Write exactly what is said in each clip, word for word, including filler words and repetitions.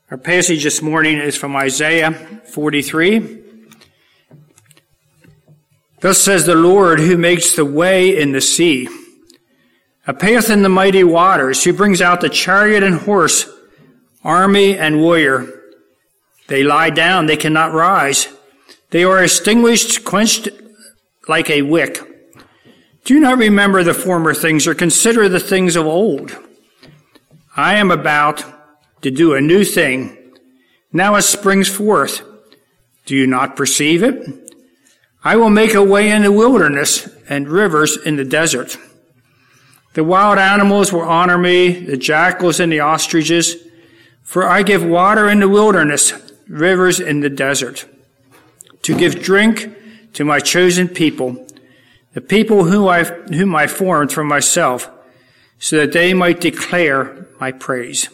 Our passage this morning is from Isaiah forty-three. Thus says the Lord, who makes the way in the sea, a path in the mighty waters, who brings out the chariot and horse, army and warrior. They lie down, they cannot rise. They are extinguished, quenched like a wick. Do not remember the former things, or consider the things of old. I am about to do a new thing. Now it springs forth. Do you not perceive it? I will make a way in the wilderness and rivers in the desert. The wild animals will honor me, the jackals and the ostriches, for I give water in the wilderness, rivers in the desert, to give drink to my chosen people, the people whom I, whom I formed for myself, so that they might declare my praise.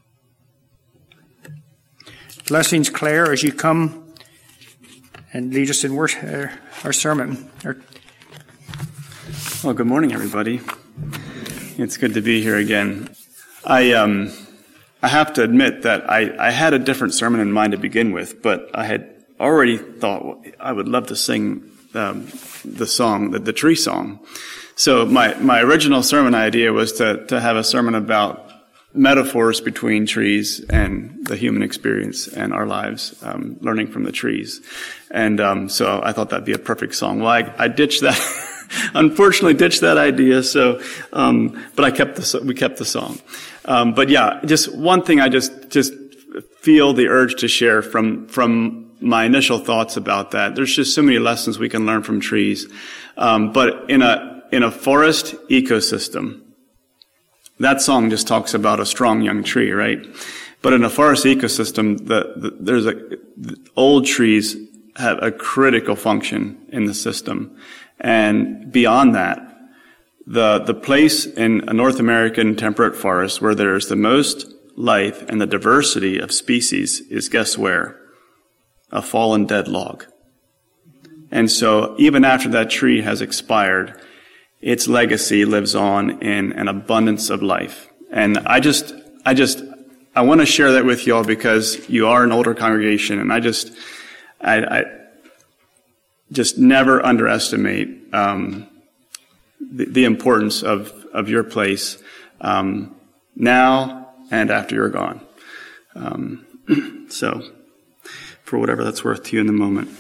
Blessings, Claire, as you come and lead us in worship, uh, our sermon. Well, good morning, everybody. It's good to be here again. I um, I have to admit that I, I had a different sermon in mind to begin with, but I had already thought well, I would love to sing um, the song, the, the tree song. So my, my original sermon idea was to, to have a sermon about metaphors between trees and the human experience and our lives, um, learning from the trees. And um, so I thought that'd be a perfect song. Well, I, I ditched that, unfortunately ditched that idea, so, um, but I kept the, we kept the song. Um, but yeah, just one thing I just, just feel the urge to share from, from my initial thoughts about that. There's just so many lessons we can learn from trees. Um, but in a, in a forest ecosystem, that song just talks about a strong young tree, right? But in a forest ecosystem, the, the, there's a, the old trees have a critical function in the system. And beyond that, the, the place in a North American temperate forest where there's the most life and the diversity of species is, guess where? A fallen dead log. And so even after that tree has expired, its legacy lives on in an abundance of life. And I just, I just, I want to share that with you all because you are an older congregation, and I just, I, I just never underestimate um, the, the importance of, of your place um, now and after you're gone. Um, so, for whatever that's worth to you in the moment.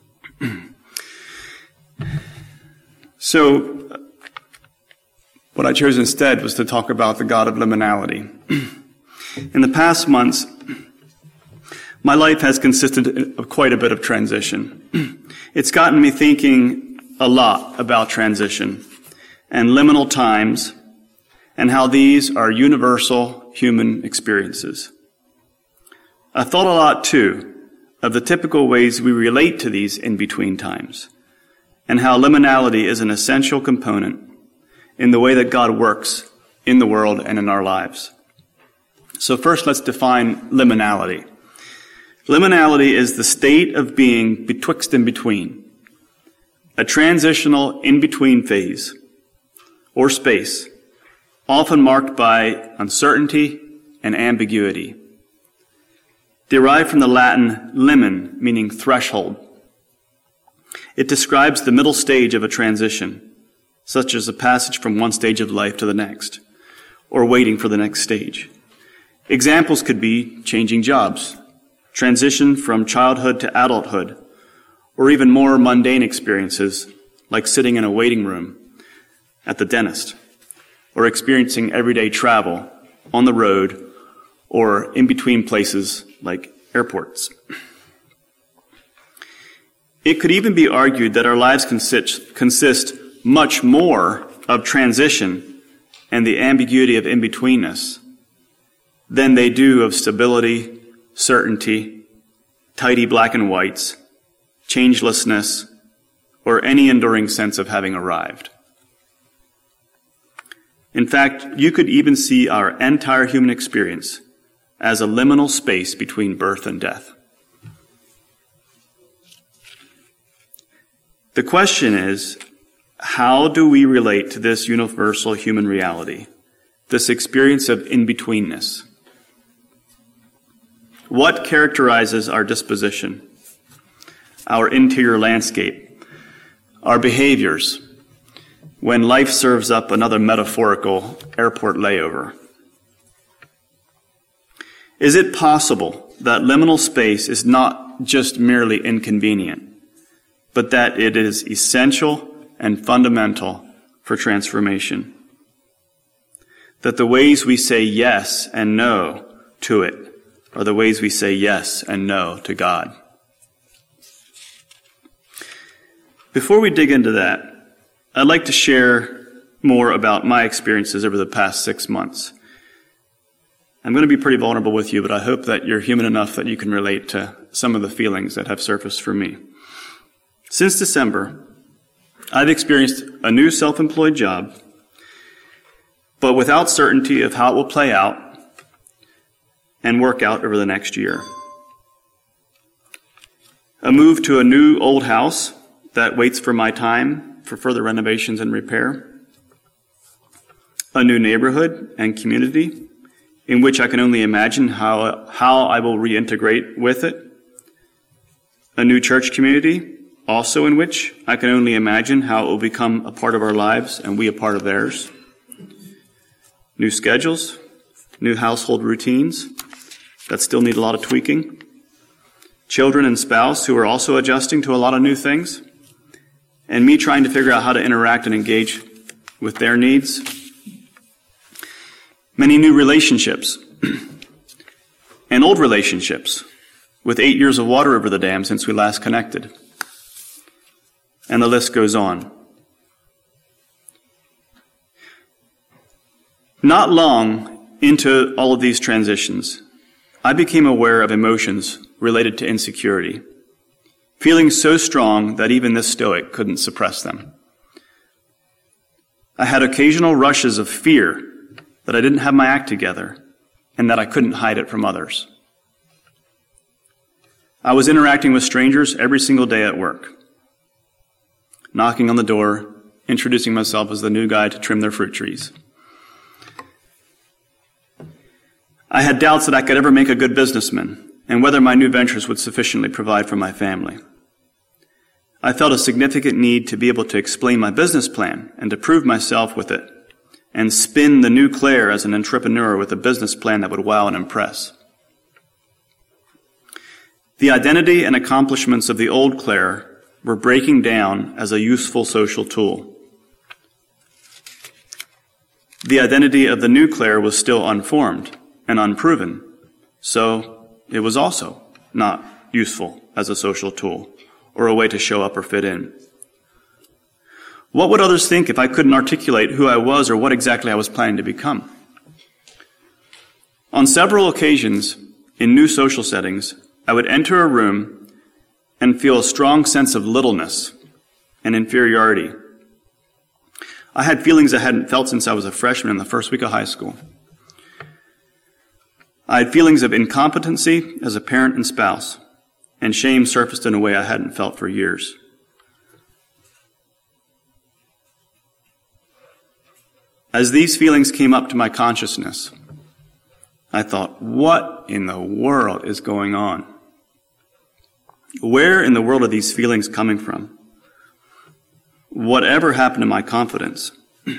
So, what I chose instead was to talk about the God of liminality. In the past months, my life has consisted of quite a bit of transition. It's gotten me thinking a lot about transition and liminal times and how these are universal human experiences. I thought a lot, too, of the typical ways we relate to these in-between times and how liminality is an essential component in the way that God works in the world and in our lives. So first, let's define liminality. Liminality is the state of being betwixt and between, a transitional in-between phase or space, often marked by uncertainty and ambiguity. Derived from the Latin limen, meaning threshold. It describes the middle stage of a transition, such as a passage from one stage of life to the next, or waiting for the next stage. Examples could be changing jobs, transition from childhood to adulthood, or even more mundane experiences like sitting in a waiting room at the dentist, or experiencing everyday travel on the road or in between places like airports. It could even be argued that our lives consist, consist much more of transition and the ambiguity of in-betweenness than they do of stability, certainty, tidy black and whites, changelessness, or any enduring sense of having arrived. In fact, you could even see our entire human experience as a liminal space between birth and death. The question is, how do we relate to this universal human reality, this experience of in-betweenness? What characterizes our disposition, our interior landscape, our behaviors, when life serves up another metaphorical airport layover? Is it possible that liminal space is not just merely inconvenient, but that it is essential and fundamental for transformation? That the ways we say yes and no to it are the ways we say yes and no to God? Before we dig into that, I'd like to share more about my experiences over the past six months. I'm going to be pretty vulnerable with you, but I hope that you're human enough that you can relate to some of the feelings that have surfaced for me. Since December, I've experienced a new self-employed job, but without certainty of how it will play out and work out over the next year. A move to a new old house that waits for my time for further renovations and repair. A new neighborhood and community in which I can only imagine how, how I will reintegrate with it. A new church community, also in which I can only imagine how it will become a part of our lives and we a part of theirs. New schedules, new household routines that still need a lot of tweaking. Children and spouse who are also adjusting to a lot of new things. And me trying to figure out how to interact and engage with their needs. Many new relationships and old relationships with eight years of water over the dam since we last connected. And the list goes on. Not long into all of these transitions, I became aware of emotions related to insecurity, feelings so strong that even this stoic couldn't suppress them. I had occasional rushes of fear that I didn't have my act together and that I couldn't hide it from others. I was interacting with strangers every single day at work, knocking on the door, introducing myself as the new guy to trim their fruit trees. I had doubts that I could ever make a good businessman and whether my new ventures would sufficiently provide for my family. I felt a significant need to be able to explain my business plan and to prove myself with it and spin the new Claire as an entrepreneur with a business plan that would wow and impress. The identity and accomplishments of the old Claire were breaking down as a useful social tool. The identity of the new Claire was still unformed and unproven, so it was also not useful as a social tool or a way to show up or fit in. What would others think if I couldn't articulate who I was or what exactly I was planning to become? On several occasions in new social settings, I would enter a room and feel a strong sense of littleness and inferiority. I had feelings I hadn't felt since I was a freshman in the first week of high school. I had feelings of incompetency as a parent and spouse, and shame surfaced in a way I hadn't felt for years. As these feelings came up to my consciousness, I thought, what in the world is going on? Where in the world are these feelings coming from? Whatever happened to my confidence?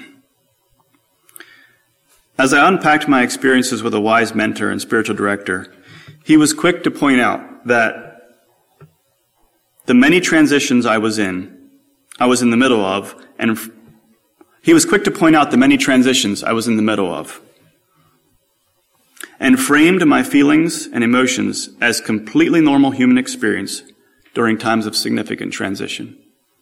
As I unpacked my experiences with a wise mentor and spiritual director, he was quick to point out that the many transitions I was in, I was in the middle of, and he was quick to point out the many transitions I was in the middle of, and framed my feelings and emotions as completely normal human experience during times of significant transition.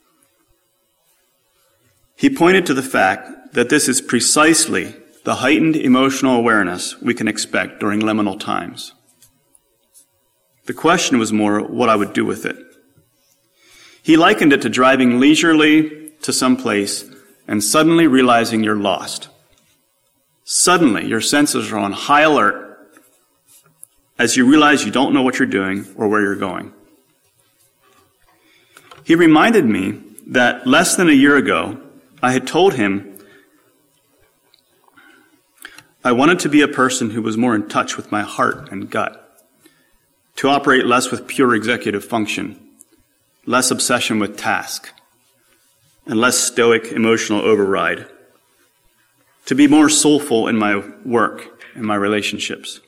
He pointed to the fact that this is precisely the heightened emotional awareness we can expect during liminal times. The question was more what I would do with it. He likened it to driving leisurely to some place and suddenly realizing you're lost. Suddenly, your senses are on high alert as you realize you don't know what you're doing or where you're going. He reminded me that less than a year ago, I had told him I wanted to be a person who was more in touch with my heart and gut, to operate less with pure executive function, less obsession with task, and less stoic emotional override, to be more soulful in my work and my relationships.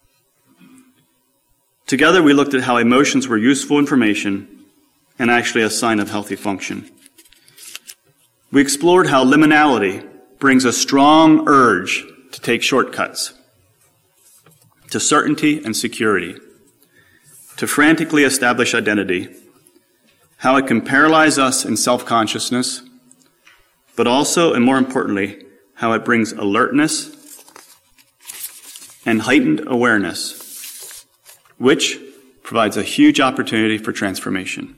Together, we looked at how emotions were useful information and actually a sign of healthy function. We explored how liminality brings a strong urge to take shortcuts, to certainty and security, to frantically establish identity, how it can paralyze us in self-consciousness, but also, and more importantly, how it brings alertness and heightened awareness, which provides a huge opportunity for transformation.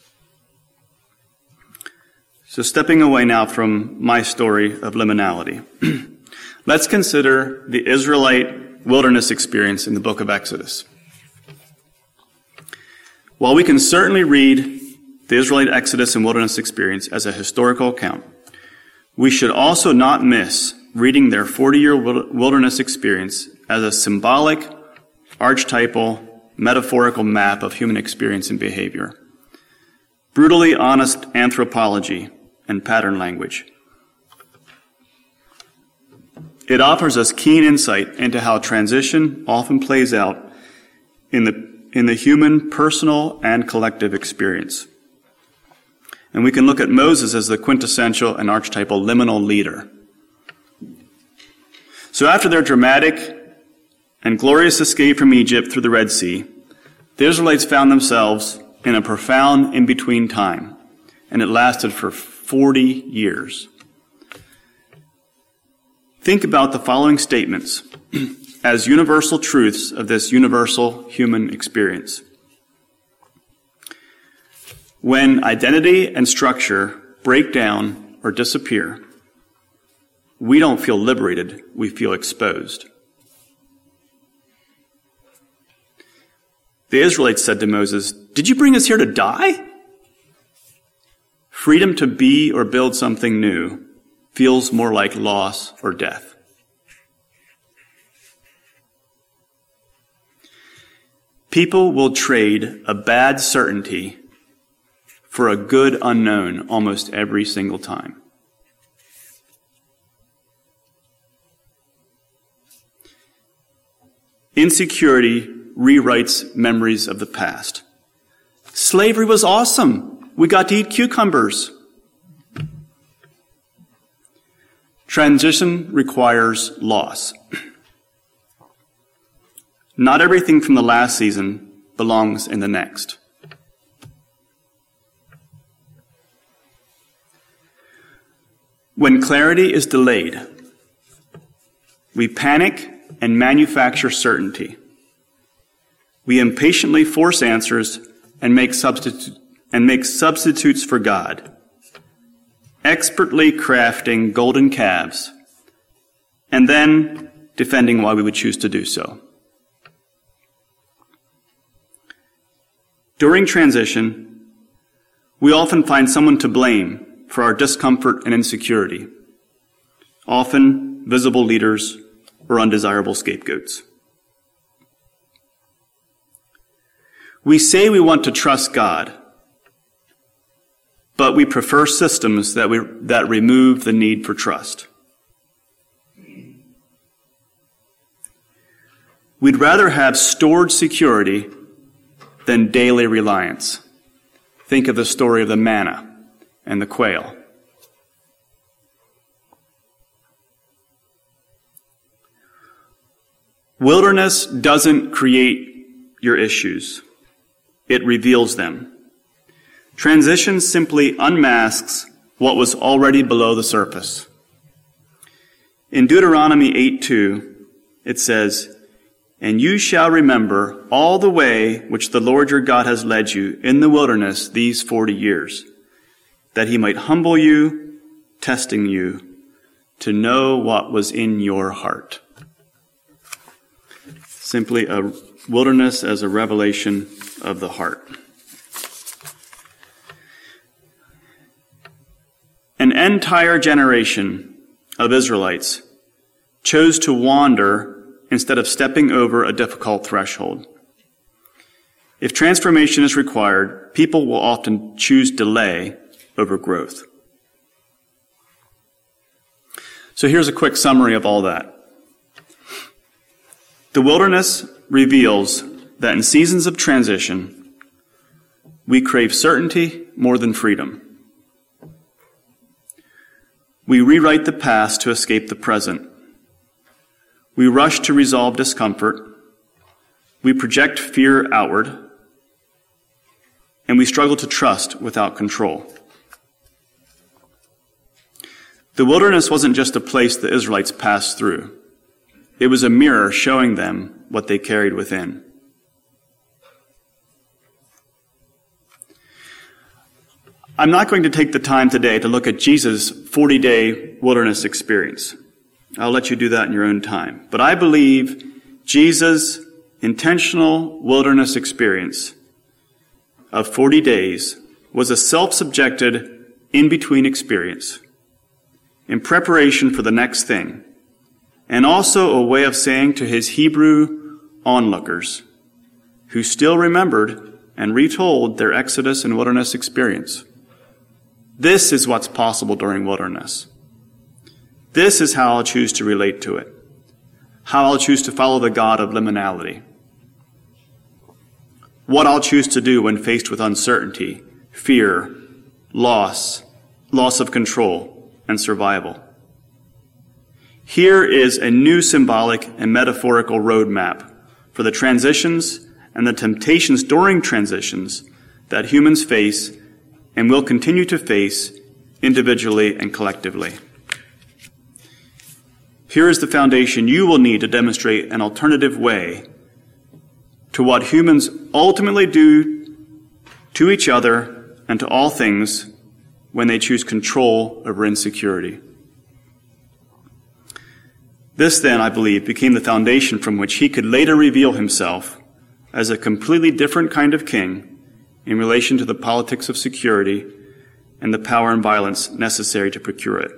So stepping away now from my story of liminality, let's consider the Israelite wilderness experience in the book of Exodus. While we can certainly read the Israelite Exodus and wilderness experience as a historical account, we should also not miss reading their forty-year wilderness experience as a symbolic, archetypal, metaphorical map of human experience and behavior. Brutally honest anthropology and pattern language. It offers us keen insight into how transition often plays out in the, in the human personal and collective experience. And we can look at Moses as the quintessential and archetypal liminal leader. So after their dramatic and glorious escape from Egypt through the Red Sea, the Israelites found themselves in a profound in-between time, and it lasted for forty years. Think about the following statements as universal truths of this universal human experience. When identity and structure break down or disappear, we don't feel liberated, we feel exposed. The Israelites said to Moses, "Did you bring us here to die?" Freedom to be or build something new feels more like loss or death. People will trade a bad certainty for a good unknown almost every single time. Insecurity rewrites memories of the past. Slavery was awesome. We got to eat cucumbers. Transition requires loss. Not everything from the last season belongs in the next. When clarity is delayed, we panic and manufacture certainty. We impatiently force answers and make substitu- and make substitutes for God, expertly crafting golden calves, and then defending why we would choose to do so. During transition, we often find someone to blame for our discomfort and insecurity, often visible leaders or undesirable scapegoats. We say we want to trust God, but we prefer systems that we, that remove the need for trust. We'd rather have stored security than daily reliance. Think of the story of the manna and the quail. Wilderness doesn't create your issues. It reveals them. Transition simply unmasks what was already below the surface. In Deuteronomy eight two, it says, "And you shall remember all the way which the Lord your God has led you in the wilderness these forty years, that he might humble you, testing you, to know what was in your heart." Simply a wilderness as a revelation of the heart. An entire generation of Israelites chose to wander instead of stepping over a difficult threshold. If transformation is required, people will often choose delay over growth. So here's a quick summary of all that. The wilderness reveals that in seasons of transition, we crave certainty more than freedom. We rewrite the past to escape the present. We rush to resolve discomfort. We project fear outward. And we struggle to trust without control. The wilderness wasn't just a place the Israelites passed through. It was a mirror showing them what they carried within. I'm not going to take the time today to look at Jesus' forty-day wilderness experience. I'll let you do that in your own time. But I believe Jesus' intentional wilderness experience of forty days was a self-subjected in-between experience in preparation for the next thing, and also a way of saying to his Hebrew onlookers, who still remembered and retold their Exodus and wilderness experience, this is what's possible during wilderness. This is how I'll choose to relate to it, how I'll choose to follow the God of liminality, what I'll choose to do when faced with uncertainty, fear, loss, loss of control, and survival. Here is a new symbolic and metaphorical roadmap for the transitions and the temptations during transitions that humans face and will continue to face individually and collectively. Here is the foundation you will need to demonstrate an alternative way to what humans ultimately do to each other and to all things when they choose control over insecurity. This, then, I believe, became the foundation from which he could later reveal himself as a completely different kind of king in relation to the politics of security and the power and violence necessary to procure it.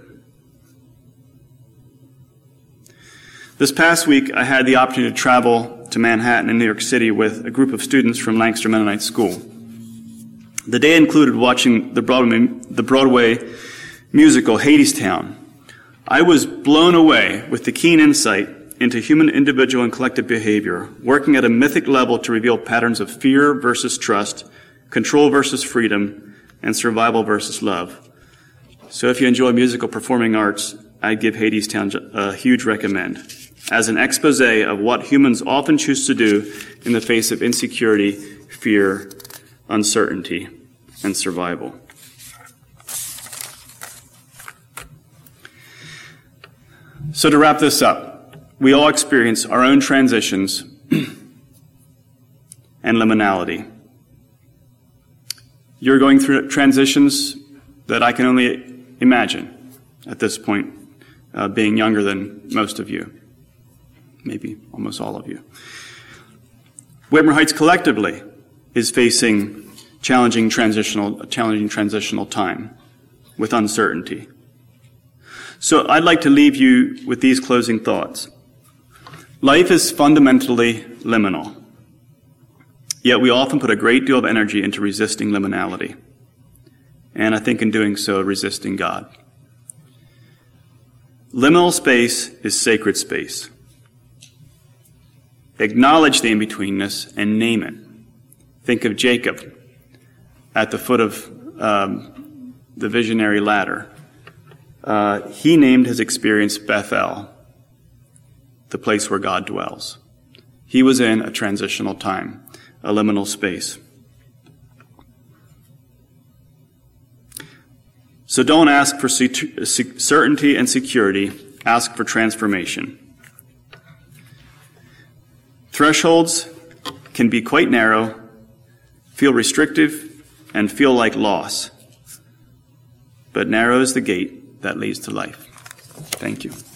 This past week, I had the opportunity to travel to Manhattan and New York City with a group of students from Lancaster Mennonite School. The day included watching the Broadway, the Broadway musical Hadestown. I was blown away with the keen insight into human individual and collective behavior, working at a mythic level to reveal patterns of fear versus trust, control versus freedom, and survival versus love. So if you enjoy musical performing arts, I'd give Hadestown a huge recommend as an expose of what humans often choose to do in the face of insecurity, fear, uncertainty, and survival. So to wrap this up, we all experience our own transitions and liminality. You're going through transitions that I can only imagine at this point, uh, being younger than most of you, maybe almost all of you. Whitmer Heights collectively is facing challenging transitional, challenging transitional time with uncertainty. So I'd like to leave you with these closing thoughts. Life is fundamentally liminal, yet we often put a great deal of energy into resisting liminality, and I think in doing so, resisting God. Liminal space is sacred space. Acknowledge the in-betweenness and name it. Think of Jacob at the foot of um, the visionary ladder. Uh, he named his experience Bethel, the place where God dwells. He was in a transitional time, a liminal space. So don't ask for certainty and security, ask for transformation. Thresholds can be quite narrow, feel restrictive, and feel like loss. But narrow is the gate that leads to life. Thank you.